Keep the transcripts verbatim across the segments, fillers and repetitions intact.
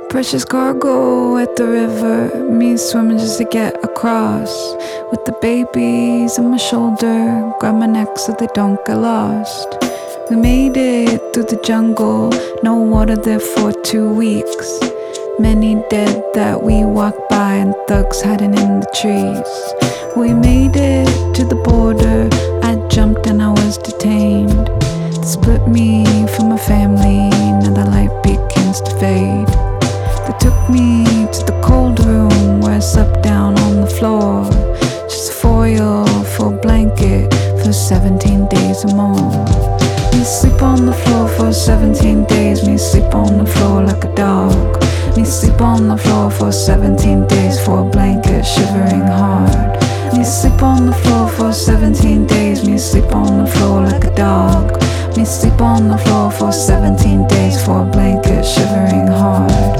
Precious cargo at the river, me swimming just to get across. With the babies on my shoulder, grab my neck so they don't get lost. We made it through the jungle, no water there for two weeks. Many dead that we walked by and thugs hiding in the trees. We made it to the border, I jumped and I was detained. They split me from my family, now the light begins to fade. They took me to the cold room where I slept down on the floor. Just a foil for a blanket for seventeen days or more. Me sleep on the floor for seventeen days, me sleep on the floor like a dog. Me sleep on the floor for seventeen days for a blanket shivering hard. Me sleep on the floor for seventeen days, me sleep on the floor like a dog. Me sleep on the floor for seventeen days for a blanket shivering hard.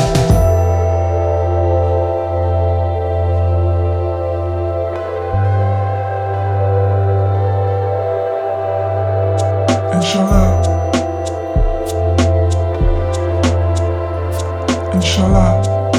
Inshallah, Inshallah.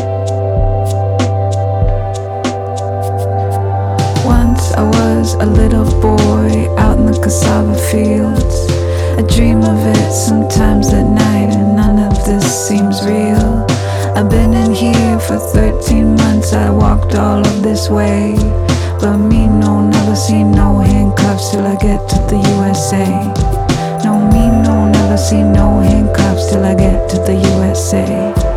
Once I was a little boy out in the cassava fields. I dream of it sometimes at night and none of this seems real. I've been in here for thirteen months, I walked all of this way. But me no, never see no handcuffs till I get to the U S A. No, me no, never see no handcuffs till I get to the U S A.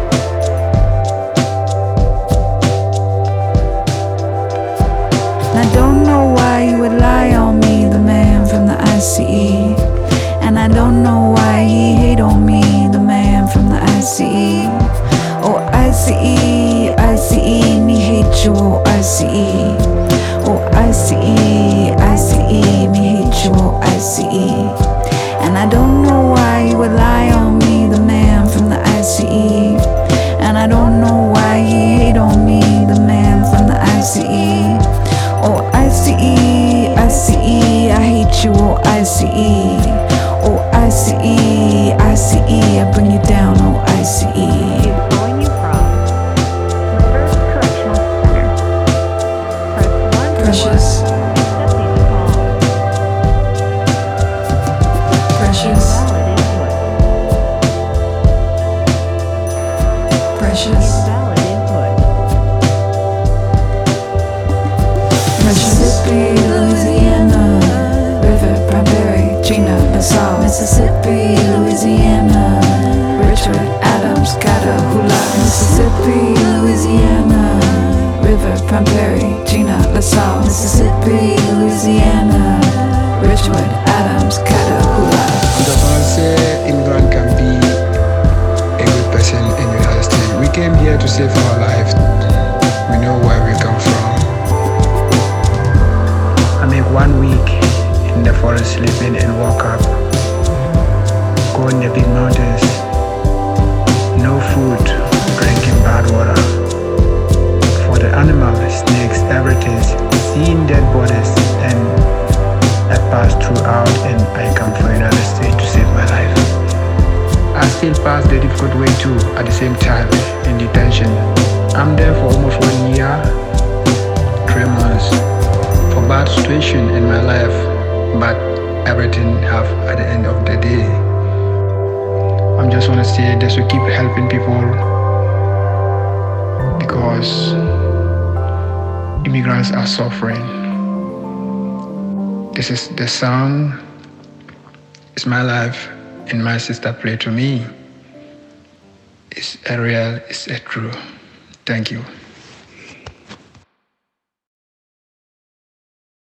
I don't know why you would lie on me, the man from the I C E. And I don't know why he hate on me, the man from the I C E. Oh I C E, I C E, me hate you, oh I C E. Oh I C E, I C E, me hate you, oh I C E. And I don't know why you would lie on me, the man from the I C E. And I don't know why he hate on me, the man from the I C E. Oh I C E, I C E, I hate you, oh I C E. Oh I C E, I C E, I bring you down, oh I C E. Calling you from the first correctional center. Press one for Precious, accepting the call. precious, Valid input. precious, Valid input. Mississippi, Louisiana, River, Cranberry, Gina, LaSalle, Mississippi, Louisiana, Richard, Adams, Catahoula, Mississippi, Louisiana, River, Cranberry, Gina, LaSalle, Mississippi, Louisiana, Richard, Adams, Catahoula. I'm just want to say immigrant can be a good person in university. We came here to save our life. We know where we come from. I make one week in the forest sleeping and walk up. Go in the big mountains. No food, drinking bad water. For the animals, snakes, everything. Seeing dead bodies, and I pass throughout and I come from another state to save my life. I still pass the difficult way too at the same time in detention. I'm there for almost one year, three months for bad situation in my life, but everything have at the end of the day. I'm just want to say this to keep helping people because immigrants are suffering. This is the song, it's my life, and my sister played to me. It's a real, it's a true. Thank you.